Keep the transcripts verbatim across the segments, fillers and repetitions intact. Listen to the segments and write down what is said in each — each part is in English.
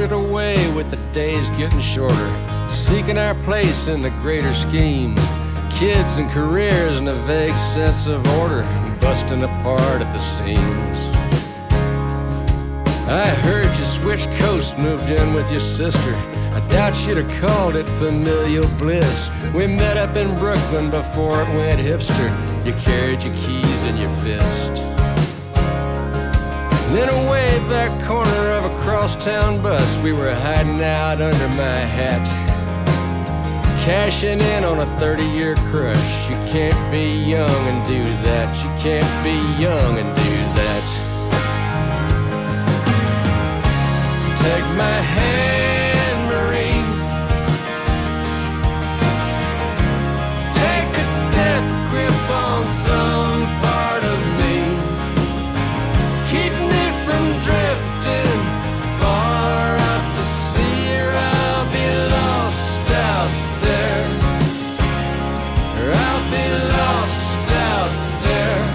floated away with the days getting shorter, seeking our place in the greater scheme. Kids and careers and a vague sense of order, busting apart at the seams. I heard you switched coast, moved in with your sister. I doubt you'd have called it familial bliss. We met up in Brooklyn before it went hipster. You carried your keys in your fist. And in a way back corner of a crosstown bus, we were hiding out under my hat, cashing in on a thirty-year crush. You can't be young and do that. You can't be young and do that. Take my hand, Marine. Take a death grip on some part of me. Keep me from drifting far out to sea, or I'll be lost out there. Or I'll be lost out there.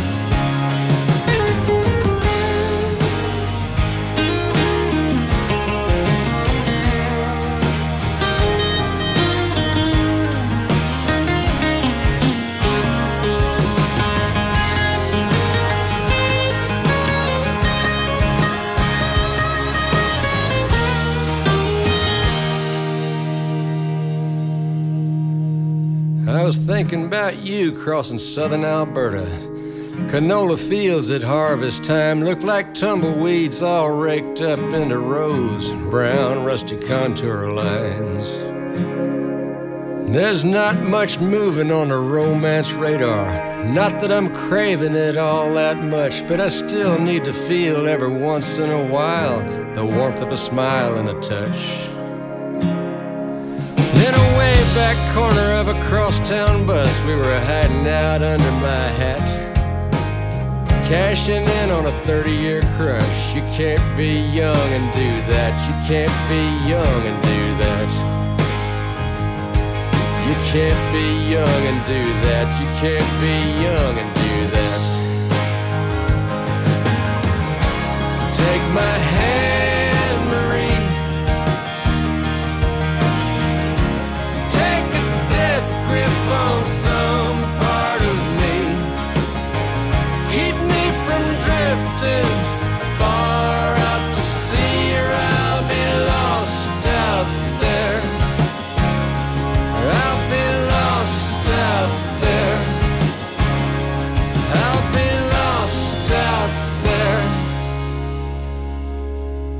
I was thinking about you crossing southern Alberta. Canola fields at harvest time look like tumbleweeds all raked up into rows, brown rusty contour lines. There's not much moving on the romance radar. Not that I'm craving it all that much, but I still need to feel every once in a while the warmth of a smile and a touch. In a way back corner of a crosstown bus, we were hiding out under my hat, cashing in on a thirty-year crush. You can't be young and do that. You can't be young and do that. You can't be young and do that. You can't be young and do that. Take my hand, Marine. Grip on some part of me. Keep me from drifting far out to sea, or I'll be lost out there. Or I'll be lost out there. I'll be lost out there.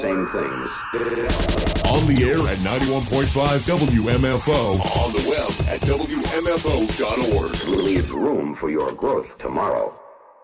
same things. On the air at ninety-one point five W M F O. On the web at W M F O dot org. Leave room for your growth tomorrow.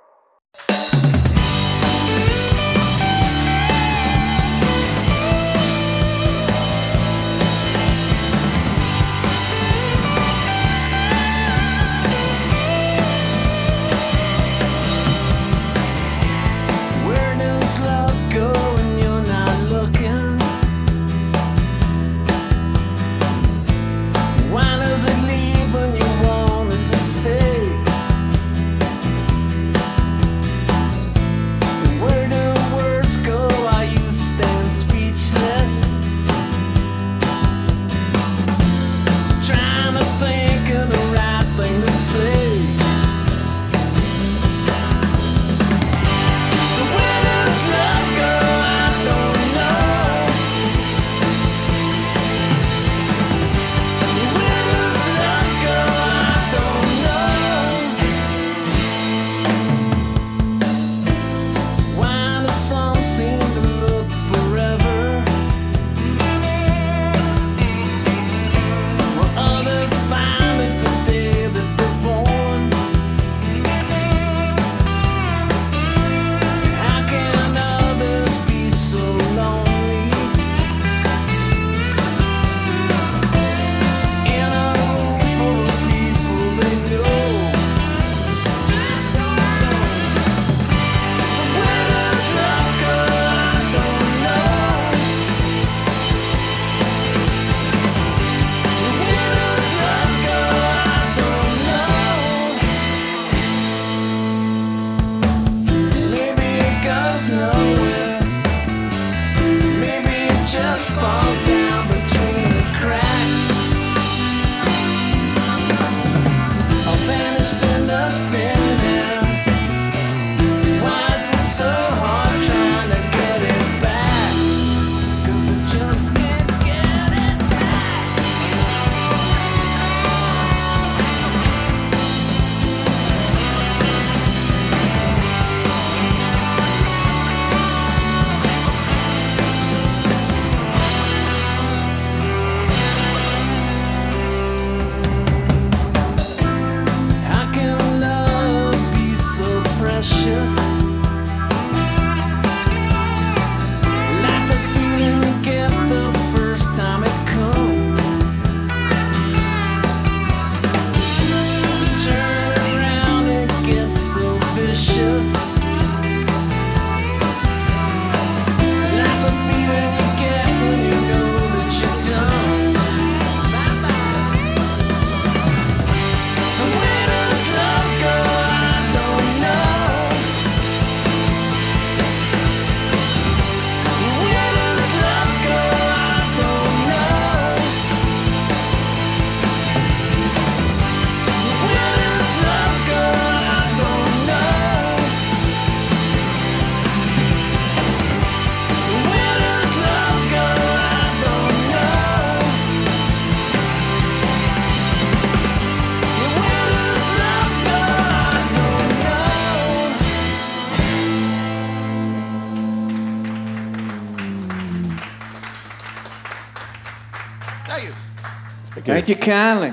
Thank you kindly.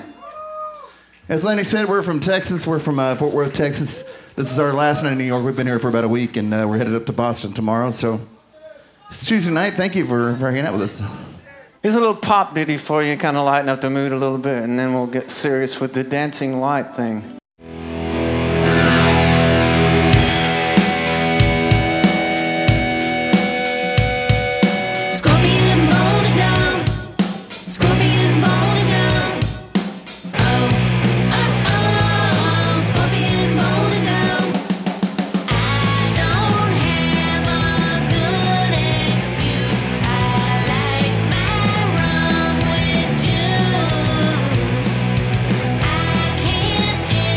As Lenny said, we're from Texas. We're from uh, Fort Worth, Texas. This is our last night in New York. We've been here for about a week, and uh, we're headed up to Boston tomorrow. So it's Tuesday night. Thank you for, for hanging out with us. Here's a little pop ditty for you, kind of lighten up the mood a little bit, and then we'll get serious with the dancing light thing. Can't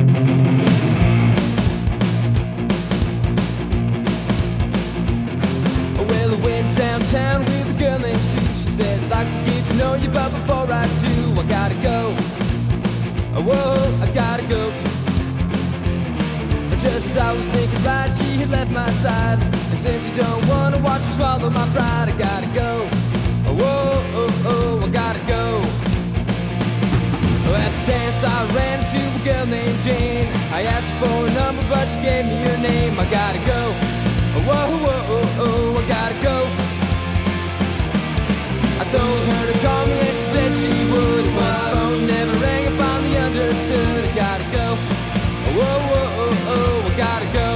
Well, I went downtown with a girl named Sue. She said, I'd like to get to know you, but before I do, I gotta go. Whoa, I gotta go. Just as I was thinking right, she had left my side. And since you don't wanna watch me swallow my pride, I gotta go. Whoa, oh, oh, I gotta go. At the dance I ran into a girl named Jane. I asked her for a number, but she gave me her name. I gotta go. Whoa, whoa, oh, oh, I gotta go. I told her to call me and she said she would. But the phone never rang, I finally understood. I gotta go. Whoa, whoa, oh, oh, I gotta go.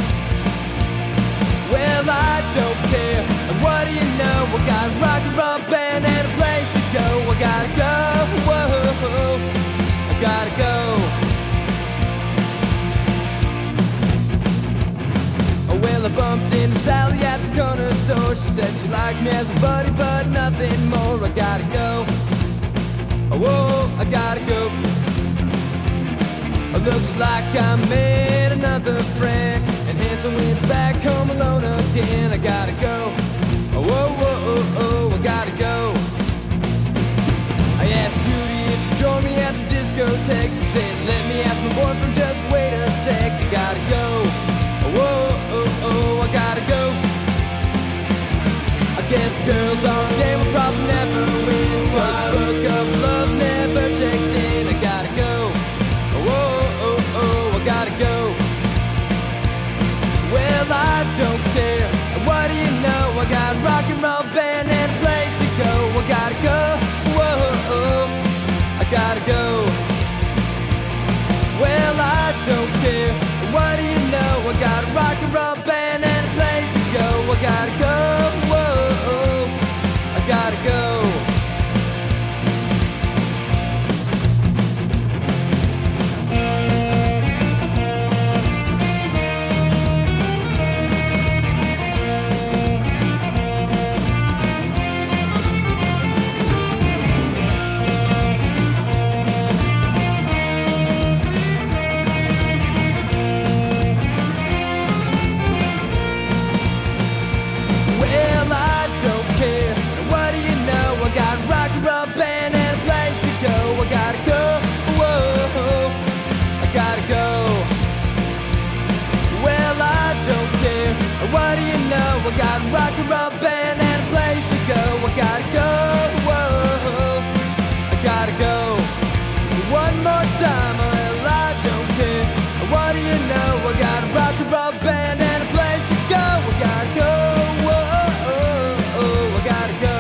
Well, I don't care. And what do you know? I got a rock and roll band and a place to go. I gotta go. Whoa, I gotta go. Well, I bumped into Sally at the corner store. She said she liked me as a buddy, but nothing more. I gotta go. Whoa, I gotta go. Looks like I made another friend, and hence I went back home alone again. I gotta go. Whoa, whoa, oh, oh, I gotta go. I asked Judy if she joined me at the discotheque. She said, let me ask my boyfriend, just wait a sec. I gotta go. Whoa, oh, oh, I gotta go. I guess girls are a game we'll probably never win, 'cause the book of love never checked in. I gotta go. Whoa, oh, oh, I gotta go. Well, I don't care. And what do you know? I got a rock and roll band and a place to go. I gotta go. Whoa, oh, I gotta go. Well, I don't care. And what do you know? I got a rock and roll band and a place to go. I gotta go. Whoa, oh, I gotta go. What do you know? I got a rock and roll band and a place to go. I gotta go. Whoa, I gotta go. One more time, well, I don't care. What do you know? I got a rock and roll band and a place to go. I gotta go. Whoa, I gotta go.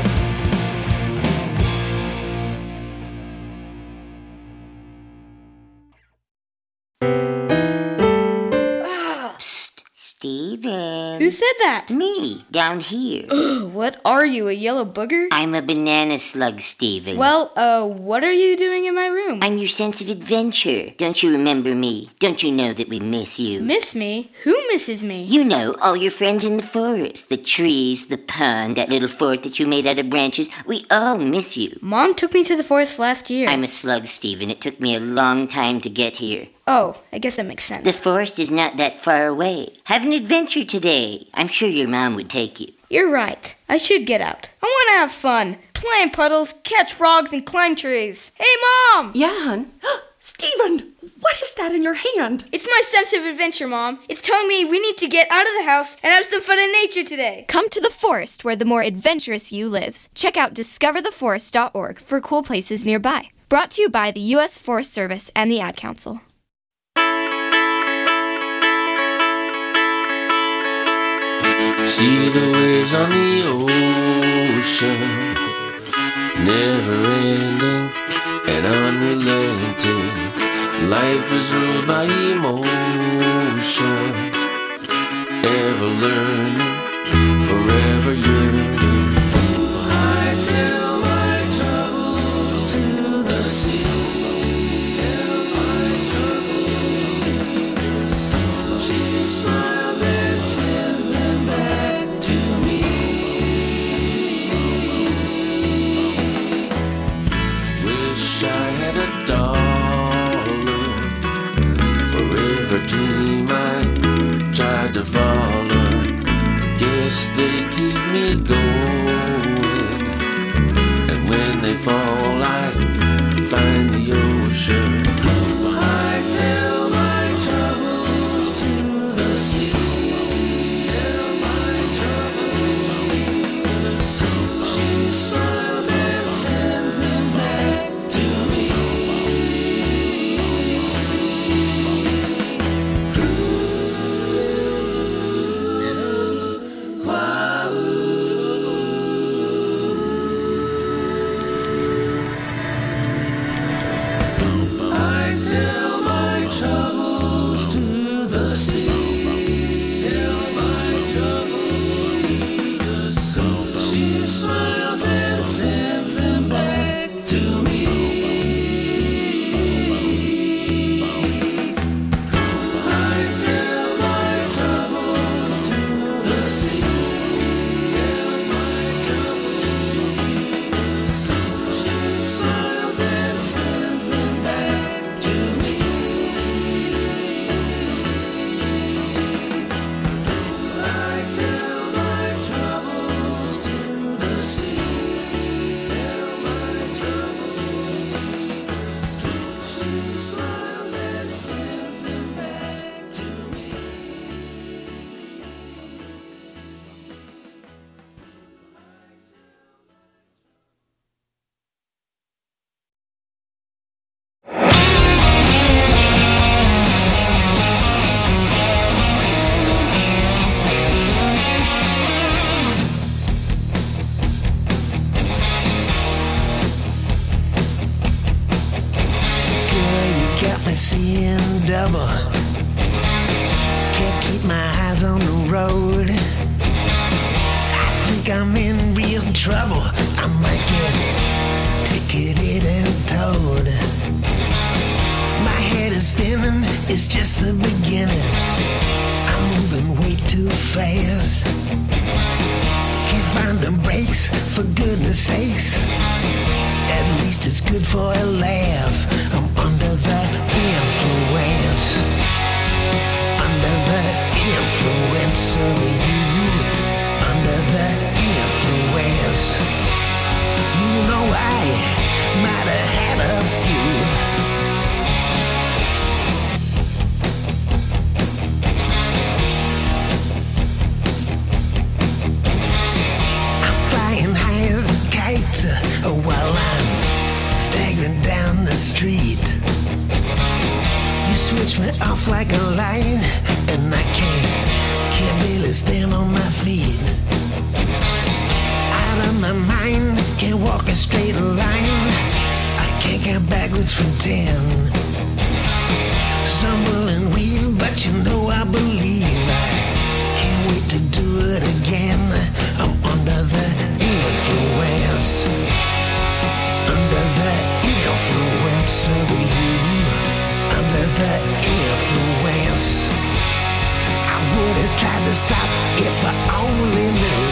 Steven. Who said that? Me, down here. Ugh, what are you, a yellow booger? I'm a banana slug, Steven. Well, uh, what are you doing in my room? I'm your sense of adventure. Don't you remember me? Don't you know that we miss you? Miss me? Who misses me? You know, all your friends in the forest. The trees, the pond, that little fort that you made out of branches. We all miss you. Mom took me to the forest last year. I'm a slug, Steven. It took me a long time to get here. Oh, I guess that makes sense. The forest is not that far away. Have an adventure today. I'm sure your mom would take you. You're right. I should get out. I want to have fun. Play in puddles, catch frogs, and climb trees. Hey, Mom! Yeah, hon? Steven, what is that in your hand? It's my sense of adventure, Mom. It's telling me we need to get out of the house and have some fun in nature today. Come to the forest where the more adventurous you lives. Check out discover the forest dot org for cool places nearby. Brought to you by the U S Forest Service and the Ad Council. See the waves on the ocean, never ending and unrelenting. Life is ruled by emotions, ever learning, forever yearning. I tell my troubles to the sea, tell my troubles to the sea. She smiles and sends them back to me. Wish I had a dollar double. Can't keep my eyes on the road. I think I'm in real trouble. I might get ticketed and towed. My head is spinning, it's just the beginning. I'm moving way too fast. Can't find the brakes, for goodness sakes. At least it's good for a laugh. I'm under the influence. Under the influence of you. Under the influence. You know I might have had a few. I'm flying high as a kite uh, while I'm staggering down the street. You switch me off like a light, and I can't, can't barely stand on my feet. Out of my mind, can't walk a straight line. I can't count backwards from ten. Stumble and weave, but you know I believe. I can't wait to do it again. I'm under the influence. Under the influence of you. Under the influence. I would have tried to stop if I only knew.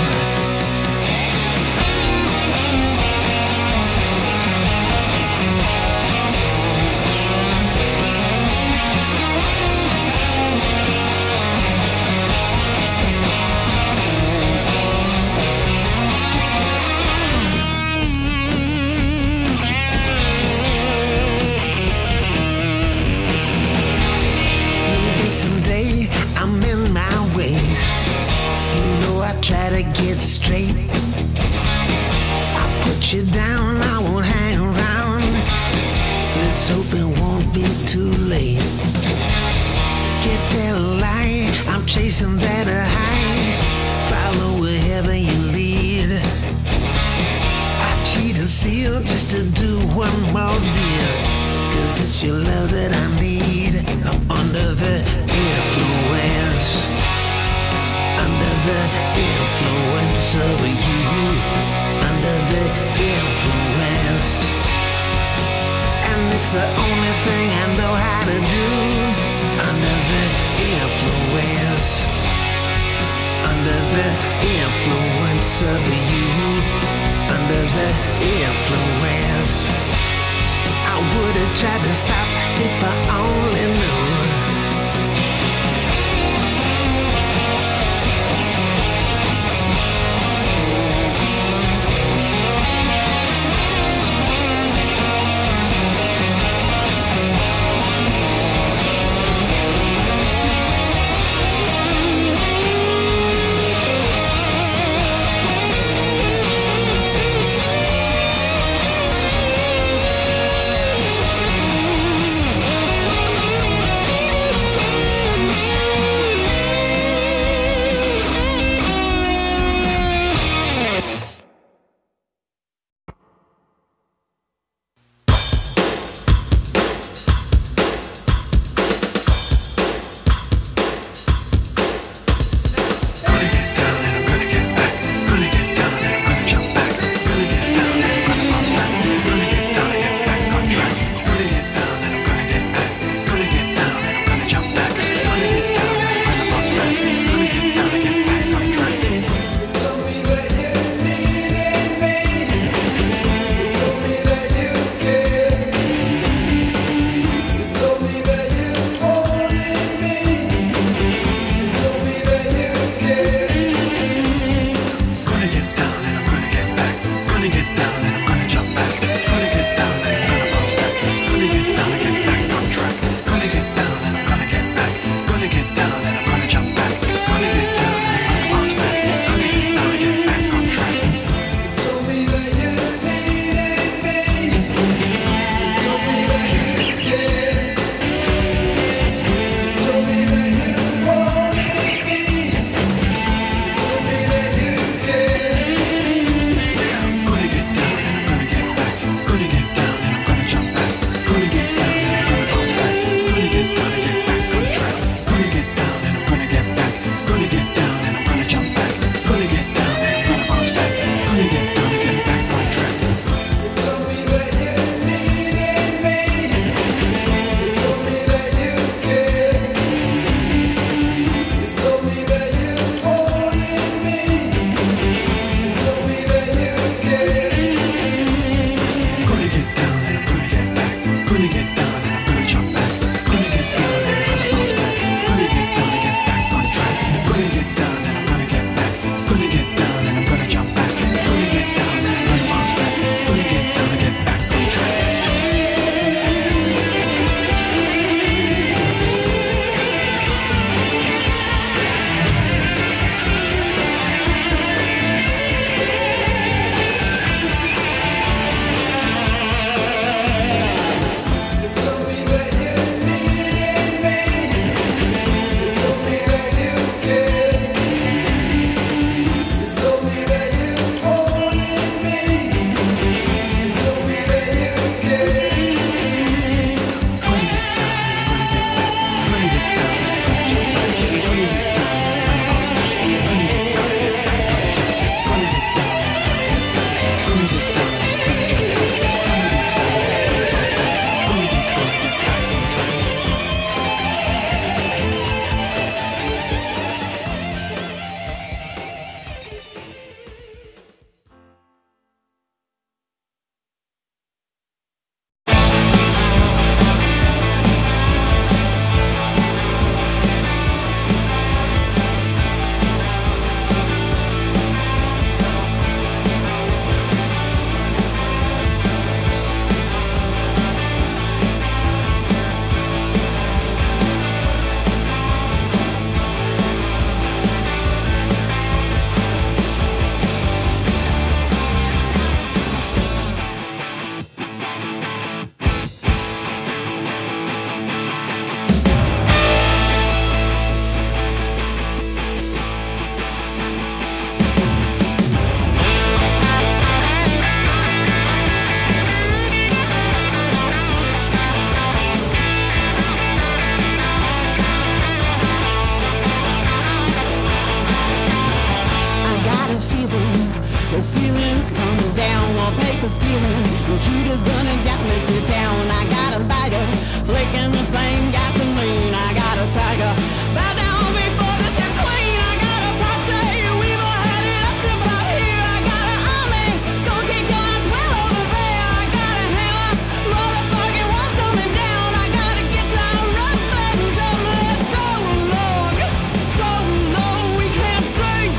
Shooters burning down this here town. I got a lighter, flicking the flame, gasoline. I got a tiger, bow down before this is queen. I got a posse, we've all had it up to about here. I got an army, gonna kick your ass well over there. I got a hammer, motherfucking walls coming down. I got a guitar, rough and tumble. It's so long, so long we can't sing.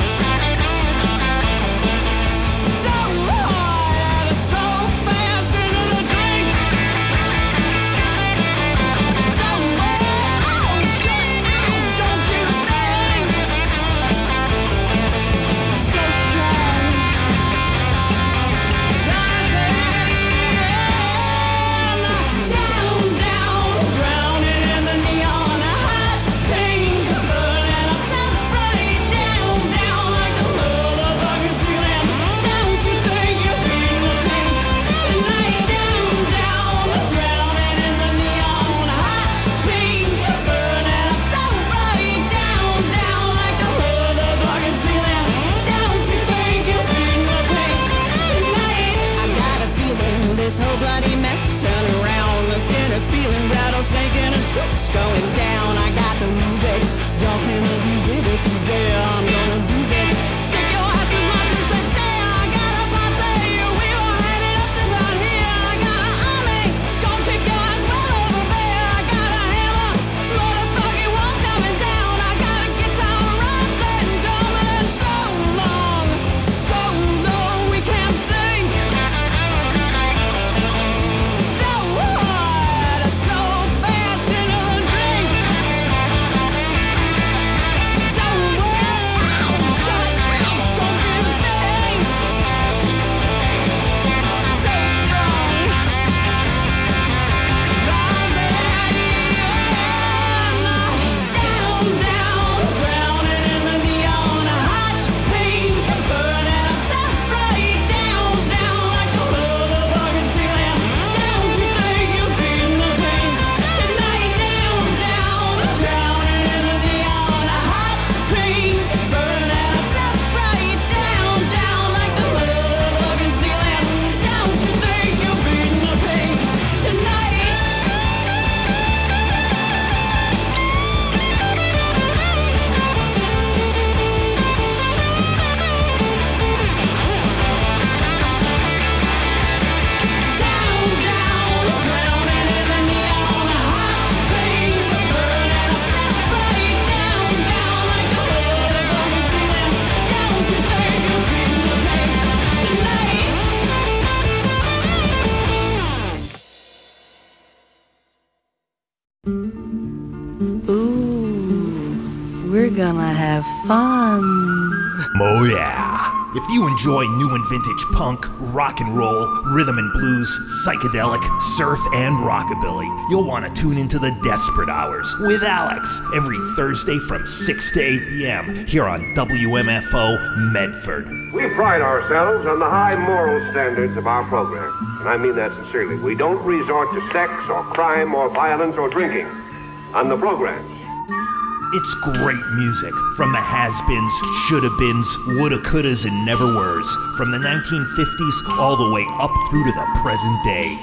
So hard, so fast into the drink. So oh shit, don't you think? So strong, rising down, down, drowning in the neon, hot pink, burning up so bright. Down, down like the motherfucking ceiling. Don't you think you're being the pink tonight? Down, down, drowning in the neon, hot pink, burning up so bright. Down, down like the motherfucking ceiling. Don't you think you're being the pink tonight? I got a feeling this whole bloody mess turn around. The skin is feeling, rattlesnake in a soup's going down. I got the music, y'all can abuse it if you dare. I'm gonna abuse it. Stick your ass as much as I say. I got a posse, we all had it up to about here. I got an army, gonna kick your ass well over there. I got a hammer, motherfucking walls coming down. I got a guitar, rough and dumb, and so long, so long we can't sing. So hard, so fast into the drink. So well, shut up, don't you think? So strong, rising down, down, drowning in the neon, hot pink, burning up so bright. Down, down like the motherfucking ceiling. Don't you think you're being the pink tonight? Down, down, drowning in the neon, hot pink, burning up so bright. Down, down like the motherfucking ceiling. Don't you think you're being the pink tonight? Down, down, drowning in the neon, hot pink, burning up so bright. Down, down like the motherfucking ceiling. Don't you think you're being the pink tonight? Ooh, we're gonna have fun. Oh yeah. If you enjoy new and vintage punk, rock and roll, rhythm and blues, psychedelic, surf, and rockabilly, you'll want to tune into the Desperate Hours with Alex every Thursday from six to eight p.m. here on W M F O Medford. We pride ourselves on the high moral standards of our program, and I mean that sincerely. We don't resort to sex or crime or violence or drinking on the programs. It's great music from the has-beens, shoulda-beens, woulda-couldas, and never-weres, from the nineteen fifties all the way up through to the present day.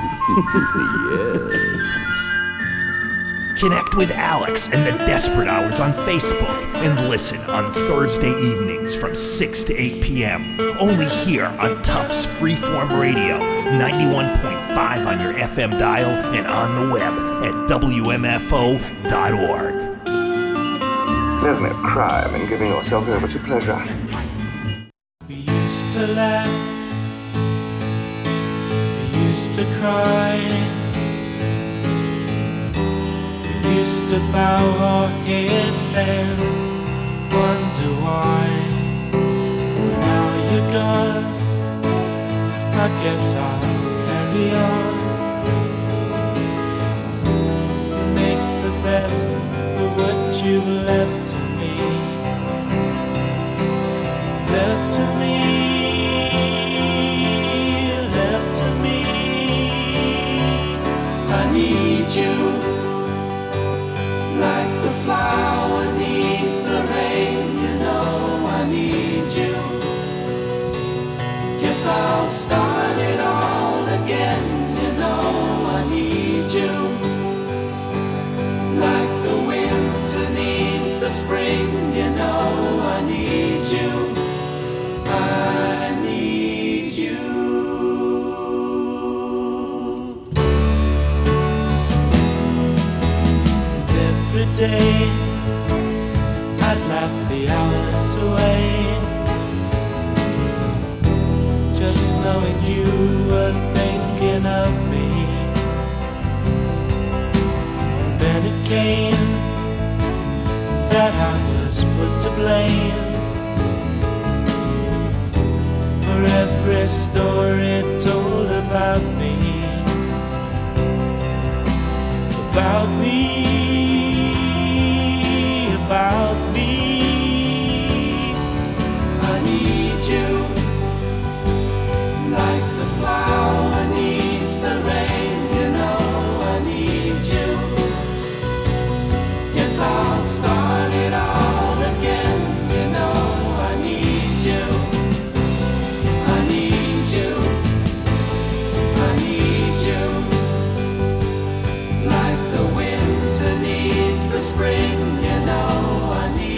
Yes. Connect with Alex and the Desperate Hours on Facebook and listen on Thursday evenings from six to eight p.m. only here on Tufts Freeform Radio, ninety-one point five on your F M dial and on the web at W M F O dot org. There's no crime in giving yourself over to pleasure. We used to laugh, we used to cry, we used to bow our heads then, wonder why. Now you're gone, I guess I'll carry on, make the best of what you've left to me. Left to me, left to me. I need you, like the flower needs the rain. You know I need you. Guess I'll start it all again. the spring, you know I need you. I need you. Every day I'd laugh the hours away, just knowing you were thinking of me. And then it came that I was put to blame for every story told about me, about me, about me. I need you like the flower needs the rain, you know I need you. Guess I'll start it all again, you know I need you. I need you. I need you. Like the winter needs the spring, you know I need you.